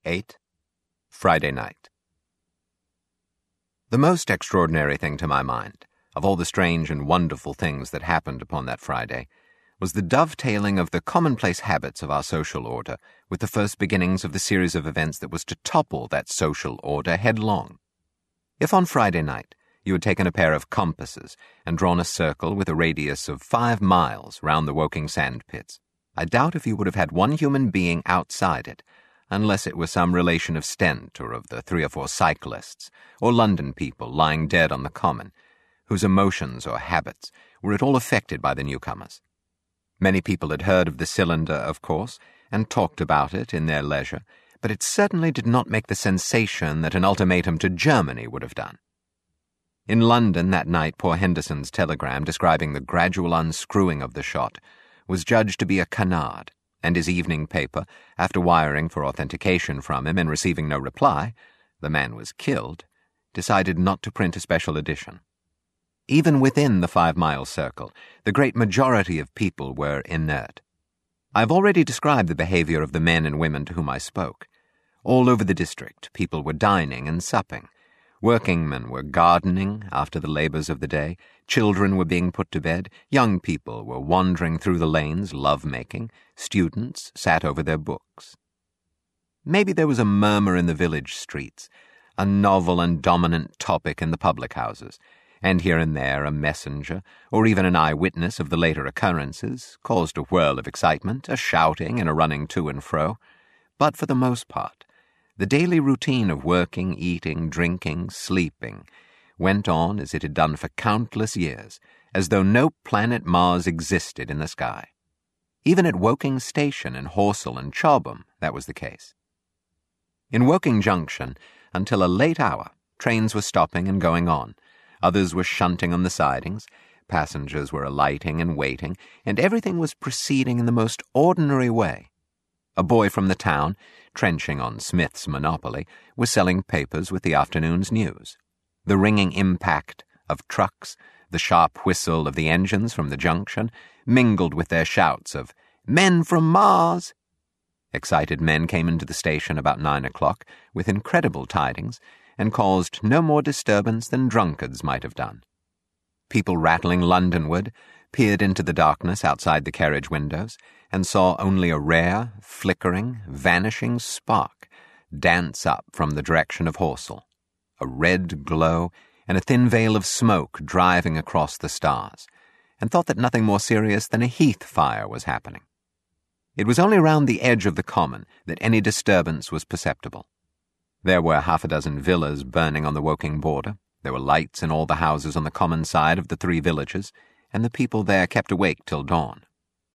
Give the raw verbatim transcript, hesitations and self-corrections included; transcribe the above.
eight. Friday night. The most extraordinary thing to my mind, of all the strange and wonderful things that happened upon that Friday, was the dovetailing of the commonplace habits of our social order with the first beginnings of the series of events that was to topple that social order headlong. If on Friday night you had taken a pair of compasses and drawn a circle with a radius of five miles round the Woking sand pits, I doubt if you would have had one human being outside it, unless it was some relation of Stent or of the three or four cyclists, or London people lying dead on the common, whose emotions or habits were at all affected by the newcomers. Many people had heard of the cylinder, of course, and talked about it in their leisure, but it certainly did not make the sensation that an ultimatum to Germany would have done. In London that night, poor Henderson's telegram describing the gradual unscrewing of the shot was judged to be a canard, and his evening paper, after wiring for authentication from him and receiving no reply, the man was killed, decided not to print a special edition. Even within the five-mile circle, the great majority of people were inert. I have already described the behavior of the men and women to whom I spoke. All over the district, people were dining and supping. Workingmen were gardening after the labours of the day, children were being put to bed, young people were wandering through the lanes love-making, students sat over their books. Maybe there was a murmur in the village streets, a novel and dominant topic in the public houses, and here and there a messenger, or even an eyewitness of the later occurrences, caused a whirl of excitement, a shouting and a running to and fro. But for the most part, the daily routine of working, eating, drinking, sleeping went on as it had done for countless years, as though no planet Mars existed in the sky. Even at Woking Station in Horsell and Chobham, that was the case. In Woking Junction, until a late hour, trains were stopping and going on, others were shunting on the sidings, passengers were alighting and waiting, and everything was proceeding in the most ordinary way. A boy from the town, trenching on Smith's monopoly, was selling papers with the afternoon's news. The ringing impact of trucks, the sharp whistle of the engines from the junction, mingled with their shouts of, "Men from Mars!" Excited men came into the station about nine o'clock with incredible tidings, and caused no more disturbance than drunkards might have done. People rattling Londonward peered into the darkness outside the carriage windows and saw only a rare, flickering, vanishing spark dance up from the direction of Horsell, a red glow and a thin veil of smoke driving across the stars, and thought that nothing more serious than a heath fire was happening. It was only round the edge of the common that any disturbance was perceptible. There were half a dozen villas burning on the Woking border. There were lights in all the houses on the common side of the three villages, and the people there kept awake till dawn.